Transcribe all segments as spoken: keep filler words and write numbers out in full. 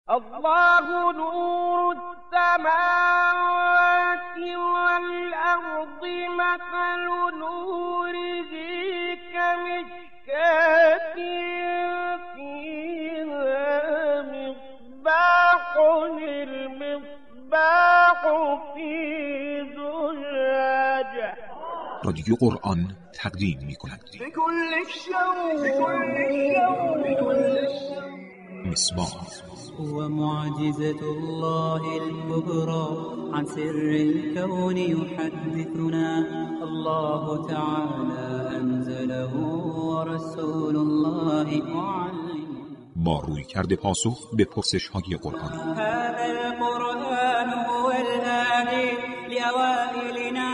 الله نور السماوات والأرض مثل نوره كمشكاة فيها مصباح المصباح في زجاجة. رادیو قرآن تقدیم می‌کند مصباح هو معجزة الله الكبرى عن سر الكون يحدثنا الله تعالى أنزله ورسول الله معلم. با روی کرده پاسخ به پرسش‌های قرآن. هذا القرآن هو الهادي لأوائلنا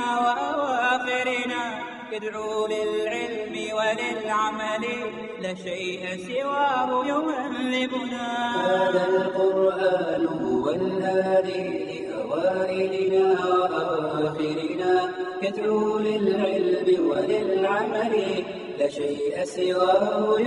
وأواخرنا يدعو للعلم وللعمل لا شيء سواه يهذبنا. هذا القرآن هو الهادي لأوائلنا وأواخرنا يدعو للعلم وللعمل لا شيء سواه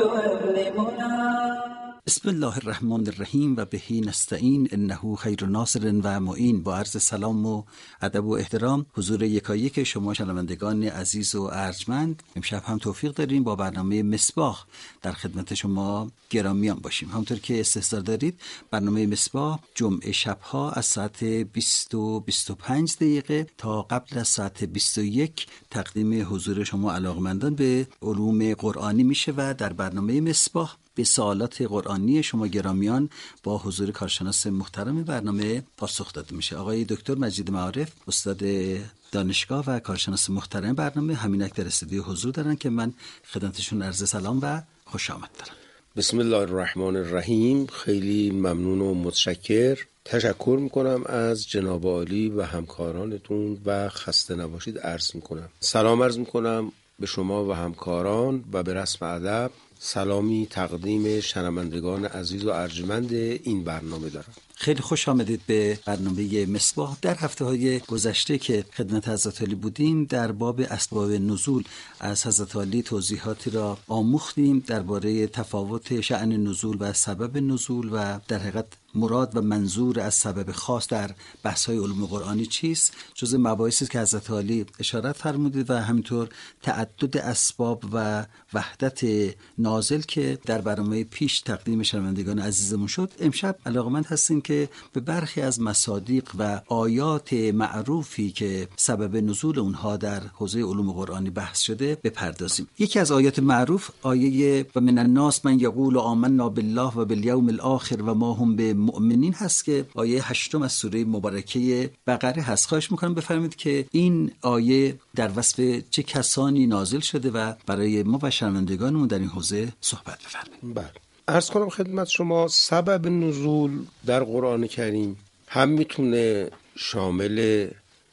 يهذبنا. بسم الله الرحمن الرحیم و بهی نستعین انه خیر ناصر و معین. با عرض سلام و ادب و احترام حضور یکایک شما شنوندگان عزیز و ارجمند، امشب هم توفیق داریم با برنامه مصباح در خدمت شما گرامیان باشیم. همونطور که استحضار دارید برنامه مصباح جمعه شبها از ساعت بیست و بیست و پنج دقیقه تا قبل از ساعت بیست و یک تقدیم حضور شما علاقمندان به علوم قرآنی میشه و در برنامه مصباح به سوالات قرآنی شما گرامیان با حضور کارشناس محترم برنامه پاسخ داده میشه. آقای دکتر مجید معارف، استاد دانشگاه و کارشناس محترم برنامه، همینک در استودیو حضور دارن که من خدمتشون عرض سلام و خوش آمد دارم. بسم الله الرحمن الرحیم. خیلی ممنون و متشکر. تشکر میکنم از جناب عالی و همکارانتون و خسته نباشید عرض میکنم. سلام عرض میکنم به شما و همکاران و به رسم ادب سلامی تقدیم شنوندگان عزیز و ارجمند این برنامه دارم. خیلی خوش آمدید به برنامه مصباح. در هفته‌های گذشته که خدمت حضرت عالی بودیم در باب اسباب نزول از حضرت عالی توضیحاتی را آموختیم درباره تفاوت شأن نزول و سبب نزول و در حقیقت مراد و منظور از سبب خاص در بحث‌های علوم قرآنی چیست. جزء مباحثی که حضرت عالی اشارت فرمودید و همینطور تعدد اسباب و وحدت نازل که در برنامه پیش تقدیم شنوندگان عزیزمون شد. امشب علاقمند هستیم که به برخی از مصادیق و آیات معروفی که سبب نزول اونها در حوزه علوم قرآنی بحث شده بپردازیم. یکی از آیات معروف آیه و من الناس من یقول آمنا بالله و بالیوم الاخر و ما هم به مؤمنین هست که آیه هشتم از سوره مبارکه بقره هست. خواهش میکنم بفرمایید که این آیه در وصف چه کسانی نازل شده و برای ما و شنوندگانمون در این حوزه صحبت بفرمایید. بله. عرض کنم خدمت شما سبب نزول در قرآن کریم هم میتونه شامل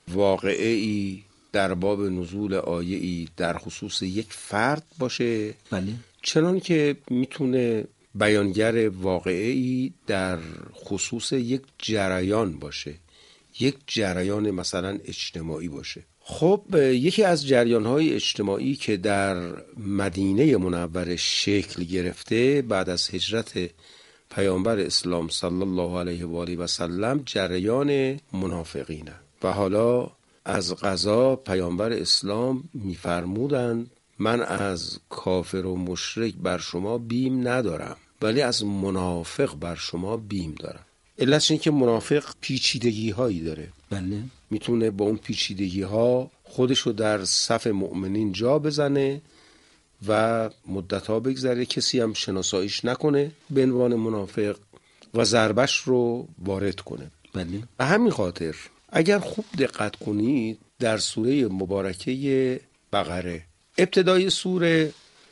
واقعه‌ای در باب نزول آیه‌ای در خصوص یک فرد باشه، بله، چنان که میتونه بیانگر واقعه‌ای در خصوص یک جریان باشه، یک جریان مثلا اجتماعی باشه. خب یکی از جریان‌های اجتماعی که در مدینه منوره شکل گرفته بعد از هجرت پیامبر اسلام صلی الله علیه و آله و سلم جریان منافقینه و حالا از قضا پیامبر اسلام می‌فرمودند من از کافر و مشرک بر شما بیم ندارم ولی از منافق بر شما بیم دارم. علتش این که منافق پیچیدگی هایی داره، بله، میتونه با اون پیچیدگی ها خودشو در صف مؤمنین جا بزنه و مدت ها بگذره کسی هم شناساییش نکنه به عنوان منافق و ضربش رو وارد کنه. بله. به همین خاطر اگر خوب دقت کنید در سوره مبارکه بقره ابتدای سوره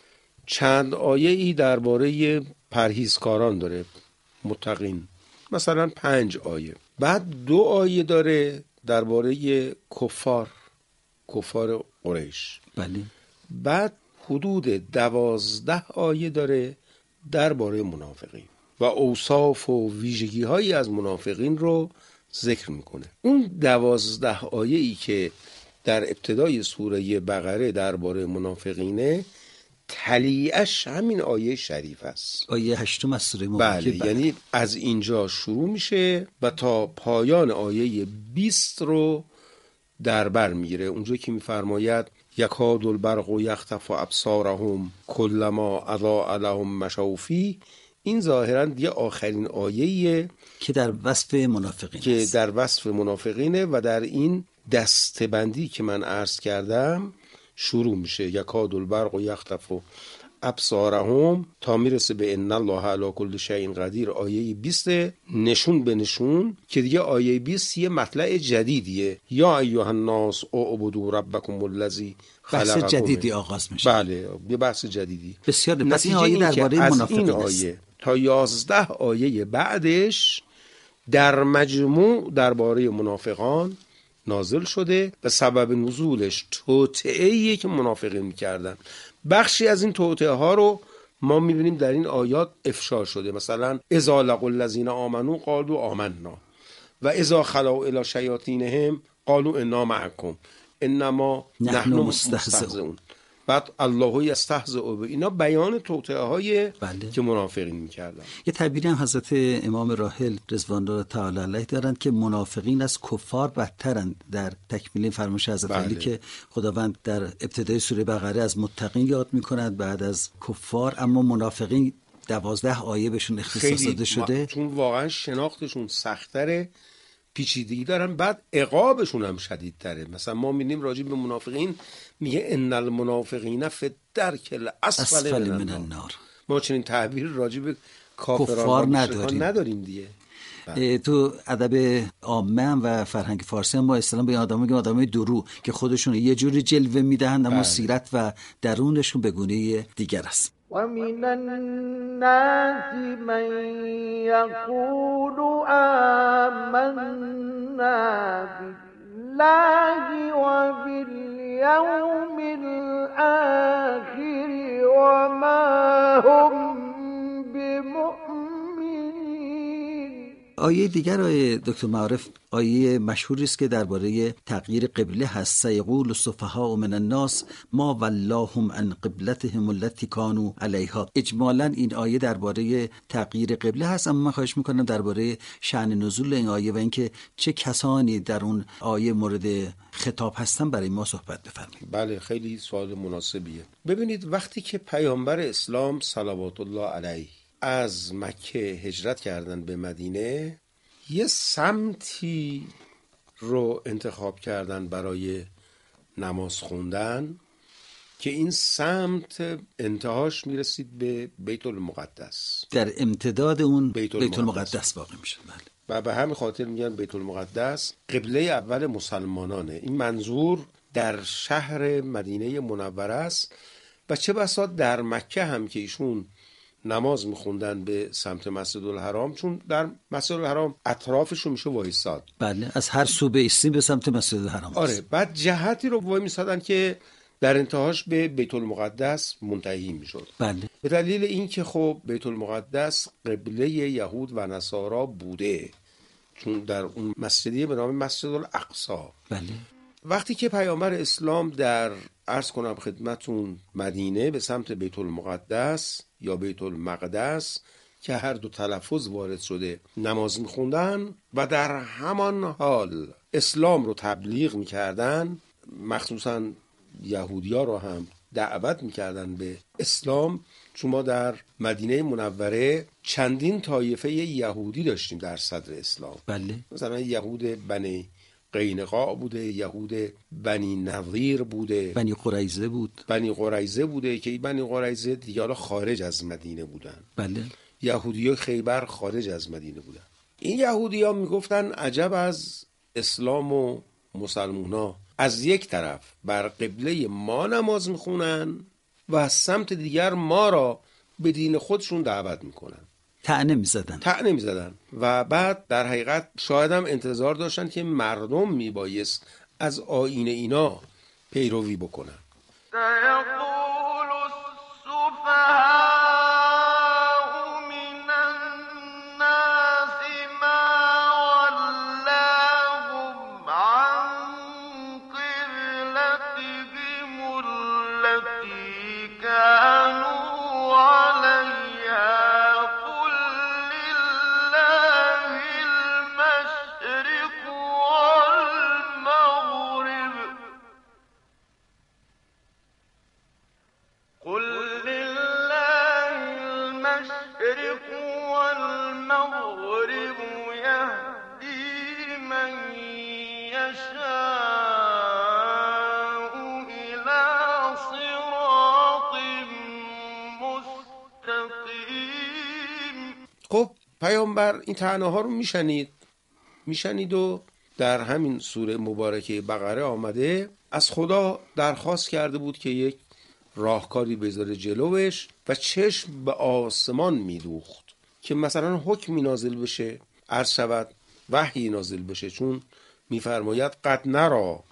چند آیه‌ای درباره پرهیزکاران داره، متقین، مثلا پنج آیه. بعد دو آیه داره درباره کفار، کفار قریش. بله. بعد حدود دوازده آیه داره درباره منافقین و اوصاف و ویژگی هایی از منافقین رو ذکر میکنه. اون دوازده آیه‌ای که در ابتدای سوره بقره درباره منافقینه تلیعش همین آیه شریف است. آیه هشتم از سوره بله, مبارکه. یعنی از اینجا شروع میشه و تا پایان آیه بیست رو در بر میگیره. اونجا که میفرماید یکاد البرق و یخطف ابصارهم کلما اضاء لهم مشوا فیه، این ظاهرا دیگه آخرین آیه‌ایه که در وصف منافقین که است. در وصف منافقینه و در این دستبندی که من عرض کردم شروع میشه. یکاد البرق و یخطف ابصارهم تا میرسه به ان الله علی کل شیء قدیر، آیه بیست نشون به نشون که دیگه آیه بیست یه مطلع جدیدیه. یا ایها الناس اعبدوا ربکم الذی خلقکم. بحث جدیدی آغاز میشه. بله یه بحث جدیدی. بسیار. پس این نتیجه آیه این که درباره از منافقین این است. آیه تا یازده آیه بعدش در مجموع درباره منافقان نازل شده و سبب نزولش توطئه‌ایه که منافقین میکردن. بخشی از این توطئه ها رو ما میبینیم در این آیات افشا شده. مثلا اذا لقوا الذین آمنوا قالوا آمنا و اذا خلوا الی شیاطینهم قالوا انا معکم انما نحن مستهزئون. بعد الله یستهزئ به اینا بیان توطئه های بله. که منافقین میکردن. یه تعبیری هم حضرت امام راحل رضوان الله تعالی علیه دارند که منافقین از کفار بدترند. در تکمیل فرمایش حضرت بله. علی که خداوند در ابتدای سوره بقره از متقین یاد میکند، بعد از کفار، اما منافقین دوازده آیه بهشون اختصاص داده شده ما... چون واقعا شناختشون سخت‌تره، پیچیدگی دارن، بعد عقابشون هم شدیدتره. مثلا ما می‌بینیم راجع به منافقین میگه ان المنافقین فی الدرک الاسفل من النار. ما چنین تعبیر راجع به کافران نداریم. نداریم دیگه. تو ادب عامه و فرهنگ فارسی هم ما اصطلاحاً به آدم میگیم آدمای درو که خودشون یه جوری جلوه میدهند اما سیرت و درونشون به گونه دیگر است. ومن الناس من يقول آمنا بالله وباليوم الآخر وما هم بمؤمنين. آیه دیگر آیه دکتر معارف آیه مشهوری است که درباره تغییر قبله هست. سیقول السفهاء من الناس ما ولاهم عن قبلتهم التي كانوا علیها. اجمالا این آیه درباره تغییر قبله هست، اما من خواهش میکنم درباره شأن نزول این آیه و اینکه چه کسانی در اون آیه مورد خطاب هستن برای ما صحبت بفرمایید. بله خیلی سوال مناسبیه. ببینید وقتی که پیامبر اسلام صلوات الله علیه از مکه هجرت کردن به مدینه، یه سمتی رو انتخاب کردن برای نماز خوندن که این سمت انتهاش میرسید به بیت المقدس. در امتداد اون بیت المقدس, المقدس واقع میشه. بله. و به همین خاطر میگن بیت المقدس قبله اول مسلمانانه. این منظور در شهر مدینه منوره است و چه بسا در مکه هم که ایشون نماز میخوندن به سمت مسجد الحرام، چون در مسجد الحرام اطرافش میشه وایساد. بله از هر سو بیستی به سمت مسجد الحرام. آره بعد جهتی رو وای میسادن که در انتهاش به بیت المقدس منتهی میشد. بله. به دلیل اینکه خب بیت المقدس قبله یهود و نصارا بوده، چون در اون مسجدی به نام مسجد الاقصی. بله. وقتی که پیامبر اسلام در عرض کنم خدمتون مدینه به سمت بیت المقدس یا بیت المقدس که هر دو تلفظ وارد شده نماز میخوندن و در همان حال اسلام رو تبلیغ میکردن، مخصوصا یهودیا رو هم دعوت میکردن به اسلام، چون ما در مدینه منوره چندین طایفه یهودی داشتیم در صدر اسلام. بله. مثلا یهود بنی قینقاع بوده، یهود بنی نظیر بوده، بنی قریظه بود، بنی قریظه بوده که بنی قریظه دیگه حالا خارج از مدینه بودن. بله. یهودیای خیبر خارج از مدینه بودن. این یهودی‌ها میگفتن عجب از اسلام و مسلمونا، از یک طرف بر قبله ما نماز میخونن و از سمت دیگر ما را به دین خودشون دعوت میکنن. طعنه میزدن طعنه میزدن و بعد در حقیقت شاید هم انتظار داشتن که مردم میبایست از آیین اینا پیروی بکنن. سيقول السفهاء من الناس ما ولاهم عن قبلتهم التي كانوا پیامبر این طعنه‌ها رو میشنید میشنید و در همین سوره مبارکه بقره آمده از خدا درخواست کرده بود که یک راهکاری بذاره جلوش و چشم به آسمان میدوخت که مثلا حکمی نازل بشه، عرض شود وحی نازل بشه، چون میفرماید قد نرا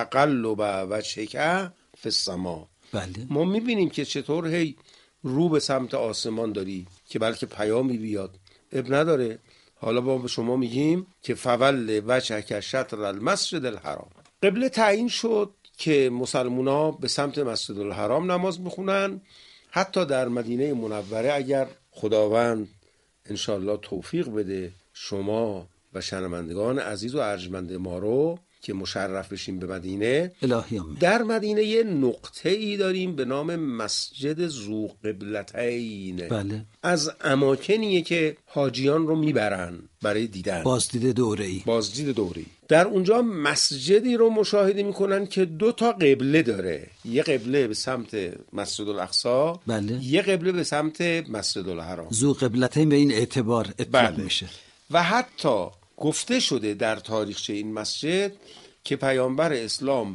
تقلب وجهک فی السما. بله. ما میبینیم که چطور هی رو به سمت آسمان داری که بلکه پیامی بیاد. اب نداره. حالا با به شما میگیم که فول وجهک شطر المسجد الحرام. قبله تعیین شد که مسلمونا به سمت مسجد الحرام نماز بخونن. حتی در مدینه منوره اگر خداوند انشالله توفیق بده شما و شنوندگان عزیز و ارجمند ما رو که مشرف بشیم به مدینه، الهی آمین. در مدینه یه نقطه ای داریم به نام مسجد ذو قبلتین. بله. از اماکنیه که حاجیان رو میبرن برای دیدن، بازدید دوره‌ای. بازدید دوره‌ای. در اونجا مسجدی رو مشاهده میکنن که دو تا قبله داره، یه قبله به سمت مسجد الاقصی، بله. یه قبله به سمت مسجد الحرام. ذو قبلتین به این اعتبار اطلاق بله. میشه. و حتی گفته شده در تاریخچه این مسجد که پیامبر اسلام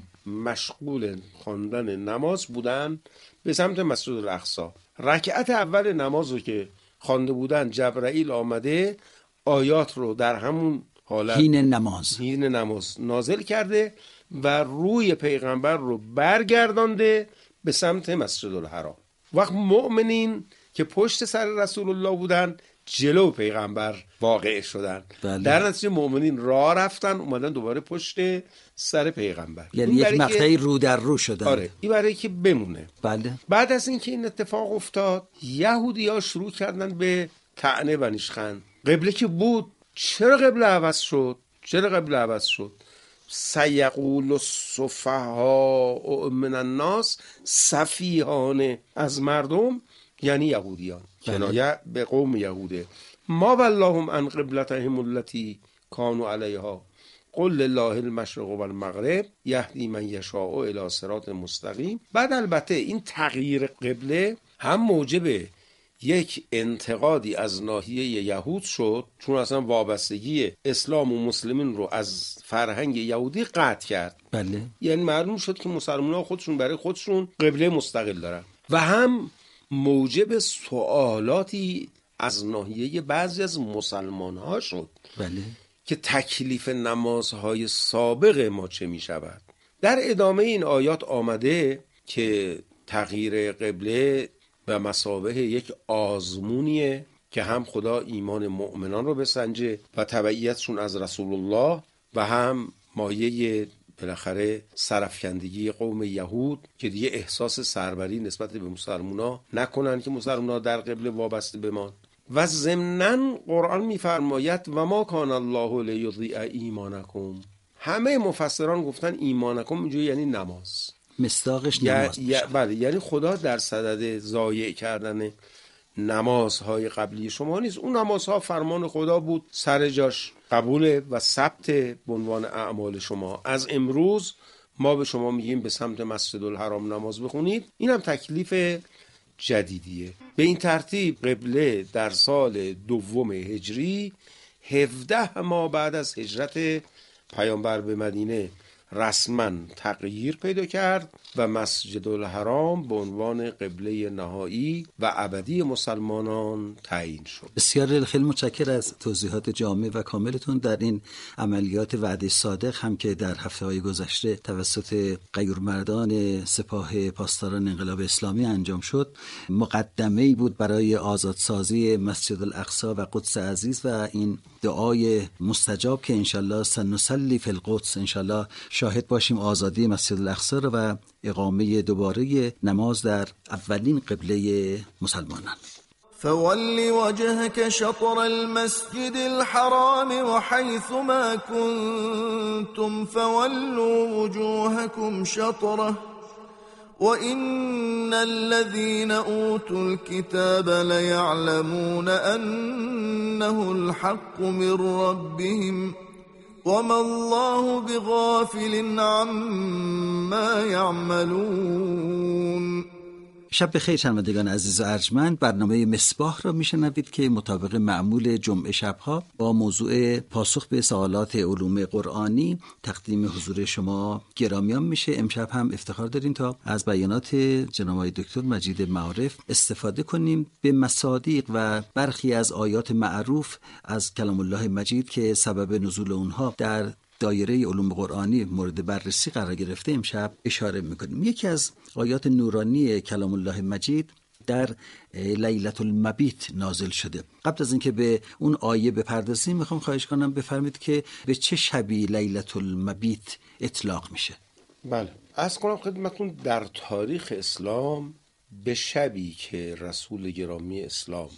مشغول خواندن نماز بودن به سمت مسجد الاقصی. رکعت اول نماز رو که خوانده بودن جبرائیل آمده آیات رو در همون حالت حین نماز حین نماز نازل کرده و روی پیغمبر رو برگردانده به سمت مسجد الحرام. وقت مؤمنین که پشت سر رسول الله بودن جلو پیغمبر واقع شدن. بله. در نتیجه مؤمنین راه رفتن اومدن دوباره پشت سر پیغمبر، یعنی یک مقطعی رو در رو شدن. آره این برای که بمونه. بله. بعد از اینکه این اتفاق افتاد یهودی‌ها شروع کردن به طعنه و نیشخند. قبله که بود چرا قبله عوض شد؟ چرا قبله عوض شد؟ سیقول السفهاء من الناس، سفیهان از مردم یعنی یهودیان، کنایه به قوم یهوده. ما واللهم عن قبلتهم التي كانوا عليها قل لله المشرق والمغرب یهدی من یشاء الی صراط مستقیم. بعد البته این تغییر قبله هم موجب یک انتقادی از ناحیه یهود شد، چون اصلا وابستگی اسلام و مسلمین رو از فرهنگ یهودی قطع کرد. بله. یعنی معلوم شد که مسلمان‌ها خودشون برای خودشون قبله مستقل دارن. و هم موجب سوالاتی از ناحیه بعضی از مسلمان‌ها شد. بله. که تکلیف نمازهای سابق ما چه می شود. در ادامه این آیات آمده که تغییر قبله و مثابه یک آزمونیه که هم خدا ایمان مؤمنان رو بسنجه و تبعیتشون از رسول الله و هم مایه بالاخره سرفکندگی قوم یهود که دیگه احساس سربری نسبت به مسلمونا نکنن که مسلمونا در قبله وابسته بمان. و ضمناً قرآن میفرماید و ما کان الله لیضیع ایمانکم. همه مفسران گفتن ایمانکم اینجا یعنی نماز، مصداقش نماز ی... بله، یعنی خدا در صدد ضایع کردن نمازهای قبلی شما نیست. اون نمازها فرمان خدا بود، سر جاش قبوله و ثبت به عنوان اعمال شما. از امروز ما به شما میگیم به سمت مسجد الحرام نماز بخونید، این هم تکلیف جدیدیه. به این ترتیب قبله در سال دوم هجری هفده ماه بعد از هجرت پیامبر به مدینه رسما تغییر پیدا کرد و مسجد الحرام به عنوان قبله نهایی و ابدی مسلمانان تعیین شد. بسیار خیلی متشکرم از توضیحات جامع و کاملتون در این عملیات وعده صادق هم که در هفته‌های گذشته توسط غیورمردان سپاه پاسداران انقلاب اسلامی انجام شد. مقدمه‌ای بود برای آزادسازی مسجد الاقصی و قدس عزیز و این دعای مستجاب که انشالله سنصلی فی القدس، انشالله شاهد باشیم آزادی مسجد الاقصی و اقامه دوباره نماز در اولین قبله مسلمانان. فول وجهك شطر المسجد الحرام وحيث ما كنتم فولوا وجوهكم شطره وإن الذين أوتوا الكتاب ليعلمون أنه الحق من ربهم وما الله بغافل عما يعملون. شب بخیر شنوندگان عزیز و ارجمند، برنامه مصباح را میشنوید که مطابق معمول جمعه شبها با موضوع پاسخ به سوالات علوم قرآنی تقدیم حضور شما گرامیان میشه. امشب هم افتخار داریم تا از بیانات جناب آقای دکتر مجید معارف استفاده کنیم به مصادیق و برخی از آیات معروف از کلام الله مجید که سبب نزول اونها در دایره علوم قرآنی مورد بررسی قرار گرفته امشب اشاره میکنیم. یکی از آیات نورانی کلام الله مجید در لیلة المبیت نازل شده. قبل از اینکه به اون آیه بپردازیم میخوام خواهش کنم بفرمید که به چه شبی لیلة المبیت اطلاق میشه؟ بله، عرض کنم خدمتتون در تاریخ اسلام به شبی که رسول گرامی اسلام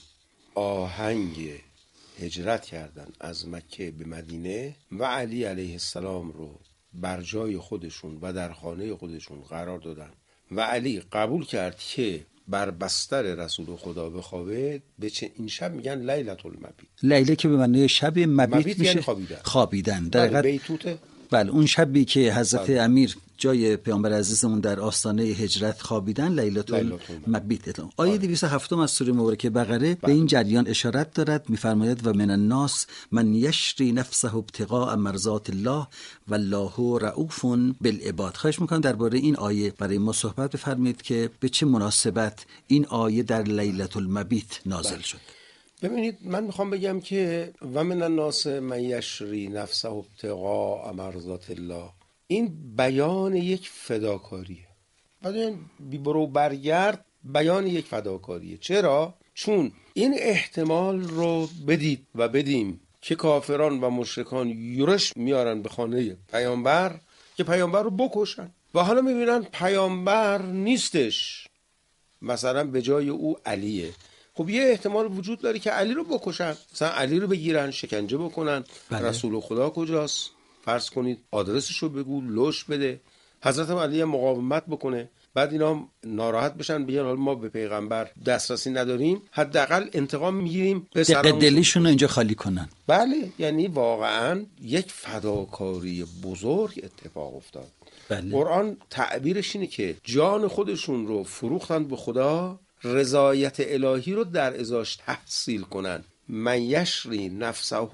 آهنگ هجرت کردن از مکه به مدینه و علی علیه السلام رو بر جای خودشون و در خانه خودشون قرار دادن و علی قبول کرد که بر بستر رسول خدا بخوابه، به چه این شب میگن لیلة المبیت. لیله که به معنی شب، مبیت, مبیت میشه یعنی خوابیدن. خوابیدن در بله، بیتوته. بله، اون شبی که حضرت بله. امیر جای پیامبر عزیزمون در آستانه هجرت خوابیدن، لیلة المبیت اطلاق. آیه دویست و هفت از سوره مبارکه بقره بله. به این جریان اشارت دارد، میفرماید و من الناس من یشری نفسه ابتغاء مرضات الله والله رؤوف بالعباد. خواهش میکنم درباره این آیه برای ما صحبت بفرمایید که به چه مناسبت این آیه در لیلة المبیت نازل بله. شد. ببینید، من میخوام بگم که و من الناس من یشری نفسه ابتغاء مرضات الله، این بیان یک فداکاریه. بعد بی برو برگرد بیان یک فداکاریه. چرا؟ چون این احتمال رو بدید و بدیم که کافران و مشرکان یورش میارن به خانه پیامبر که پیامبر رو بکشن و حالا میبینن پیامبر نیستش، مثلا به جای او علیه. خب یه احتمال وجود داره که علی رو بکشن، مثلا علی رو بگیرن شکنجه بکنن. بله. رسول خدا کجاست؟ فرض کنید آدرسش رو بگو، لوش بده، حضرت علی مقاومت بکنه، بعد اینا ناراحت بشن بگن حالا ما به پیغمبر دسترسی نداریم، حداقل انتقام میگیریم، به دق دلیشون رو اینجا خالی کنن. بله، یعنی واقعا یک فداکاری بزرگ اتفاق افتاد. بله. قرآن تعبیرش اینه که جان خودشون رو فروختن به خدا، رضایت الهی رو در ازاش تحصیل کنن. من یشری نفسه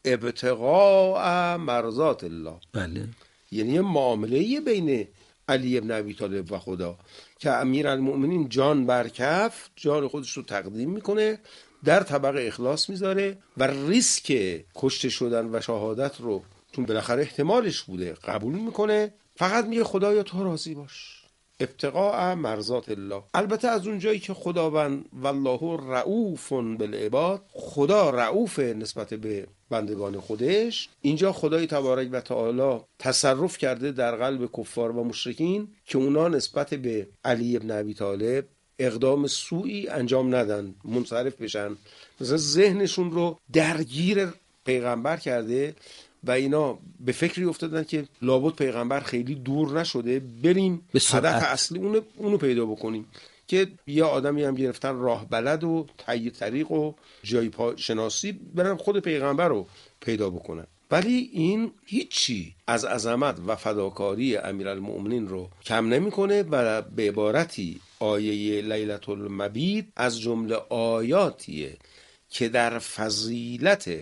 ابتغاء مرضات الله. بله. یعنی معامله بین علی ابن ابی طالب و خدا که امیرالمؤمنین جان برکف جان خودش رو تقدیم میکنه، در طبق اخلاص میذاره و ریسک کشته شدن و شهادت رو چون بالاخره احتمالش بوده قبول میکنه، فقط میگه خدایا تو راضی باش. ابتغاء مرضات الله. البته از اونجایی که خداوند والله رؤوف بالعباد، خدا رؤوف نسبت به بندگان خودش، اینجا خدای تبارک و تعالی تصرف کرده در قلب کفار و مشرکین که اونا نسبت به علی ابن ابی طالب اقدام سوئی انجام ندن، منصرف بشن، مثلا ذهنشون رو درگیر پیغمبر کرده و اینا به فکری افتادن که لابد پیغمبر خیلی دور نشده، بریم هدف اصلی اونو, اونو پیدا بکنیم که یه آدمی هم گرفتن راه بلد و طی طریق و جای پا شناسی، برن خود پیغمبر رو پیدا بکنن. ولی این هیچی از عظمت و فداکاری امیرالمؤمنین رو کم نمیکنه و به عبارتی آیه لیلة المبیت از جمله آیاتیه که در فضیلت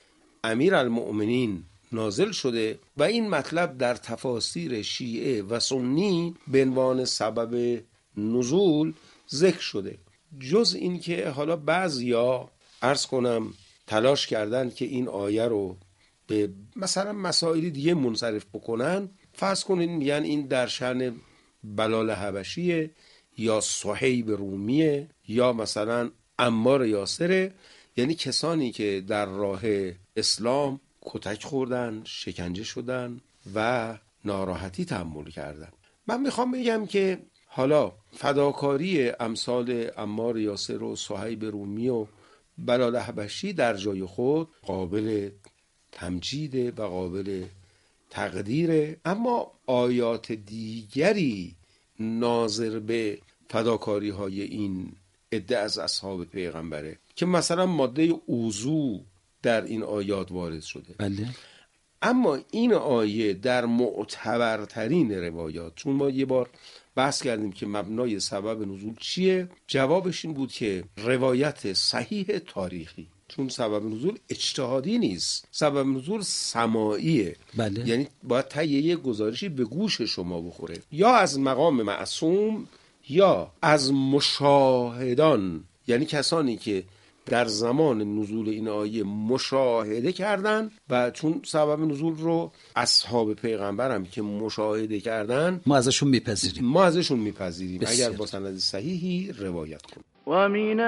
امیرالمؤمنین نازل شده و این مطلب در تفاسیر شیعه و سنی به عنوان سبب نزول ذکر شده. جز این که حالا بعضیا عرض کنم تلاش کردن که این آیه رو به مثلا مسائل دیگه منصرف بکنن. فرض کنین میگن این در شأن بلال حبشیه یا صهیب رومیه یا مثلا عمار یاسره، یعنی کسانی که در راه اسلام کتک خوردن، شکنجه شدن و ناراحتی تحمل کردن. من میخوام بگم که حالا فداکاری امثال عمار یاسر و صهیب رومی و بلال حبشی در جای خود قابل تمجیده و قابل تقدیره، اما آیات دیگری ناظر به فداکاری های این عده از اصحاب پیغمبره که مثلا ماده اوضو در این آیات وارد شده. بله. اما این آیه در معتبرترین روایات، چون ما یه بار بحث کردیم که مبنای سبب نزول چیه. جوابش این بود که روایت صحیح تاریخی، چون سبب نزول اجتهادی نیست، سبب نزول سماعیه. بله. یعنی باید تهیه گزارشی به گوش شما بخوره، یا از مقام معصوم یا از مشاهدان، یعنی کسانی که در زمان نزول این آیه مشاهده کردن و چون سبب نزول رو اصحاب پیغمبر هم که مشاهده کردن ما ازشون میپذیریم ما ازشون میپذیریم اگر با سند صحیحی روایت کنن. و من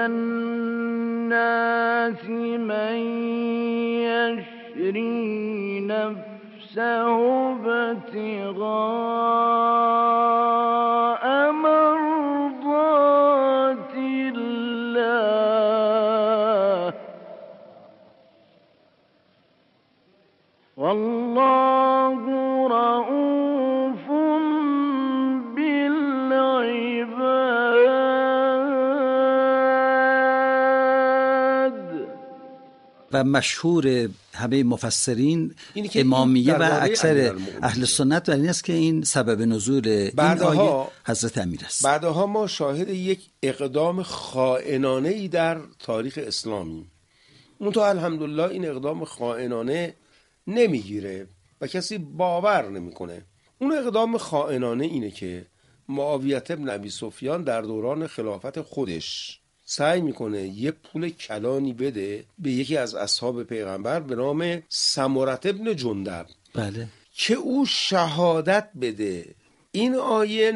الناس من یشری نفسه ابتغاء مرضات الله والله رؤوف بالعباد. و مشهور همه مفسرین امامیه و اکثر اهل سنت در این است که این سبب نزول این آیه حضرت امیر است. بعدها ما شاهد یک اقدام خائنانه‌ای در تاریخ اسلامی، منتها الحمدلله این اقدام خائنانه نمیگیره و کسی باور نمیکنه. اون اقدام خائنانه اینه که معاویه بن ابی سفیان در دوران خلافت خودش سعی میکنه یه پول کلانی بده به یکی از اصحاب پیغمبر به نام سمره بن جندب، بله، که او شهادت بده این آیه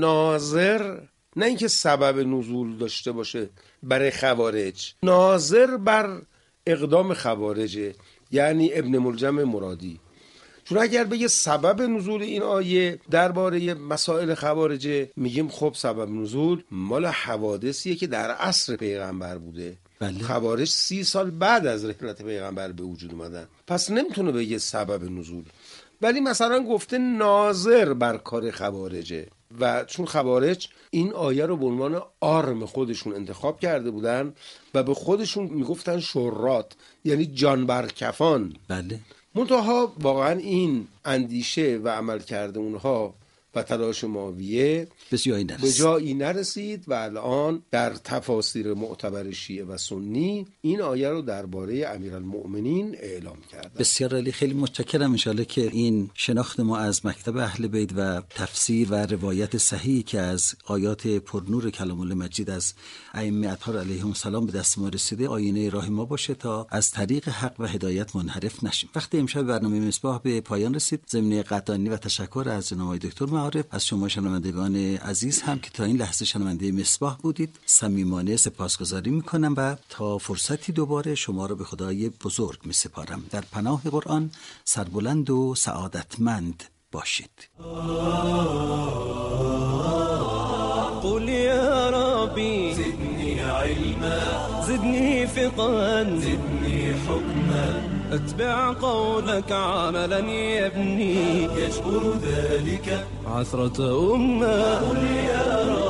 ناظر، نه اینکه سبب نزول داشته باشه برای خوارج، ناظر بر اقدام خوارجه، یعنی ابن ملجم مرادی. چون اگر بگه سبب نزول این آیه درباره مسائل خوارجه، میگیم خب سبب نزول مال حوادثیه که در عصر پیغمبر بوده. بله. خوارج سی سال بعد از رحلت پیغمبر به وجود اومدن، پس نمیتونه بگه سبب نزول. ولی مثلا گفته ناظر بر کار خوارجه و چون خوارج این آیه رو به عنوان آرم خودشون انتخاب کرده بودن و به خودشون میگفتن شرات، یعنی جانبرکفان. بله. منتها واقعا این اندیشه و عمل کرده اونها و تلاش معاویه به جایی نرسید و الان در تفاسیر معتبر شیعه و سنی این آیه رو درباره امیرالمؤمنین اعلام کردن. بسیار عالی، خیلی متشکرم. انشالله که این شناخت ما از مکتب اهل بیت و تفسیر و روایت صحیحی که از آیات پرنور کلام الله مجید از ائمه اطهار علیهم السلام به دست ما رسیده آینه راه ما باشه تا از طریق حق و هدایت منحرف نشیم. وقتی امشب برنامه مصباح به پایان رسید، ضمن قدردانی و تشکر از جناب دکتر معارف، از شما شنوندگان عزیز هم که تا این لحظه شنونده مصباح بودید، صمیمانه سپاسگزاری میکنم و تا فرصتی دوباره شما را به خدای بزرگ میسپارم. در پناه قرآن سربلند و سعادتمند باشید. قل یا ربی زدنی علما زدنی فقها زدنی حکما اتبع قولك عملا يبني يجبر ذلك عثرة أمة. قل يا رب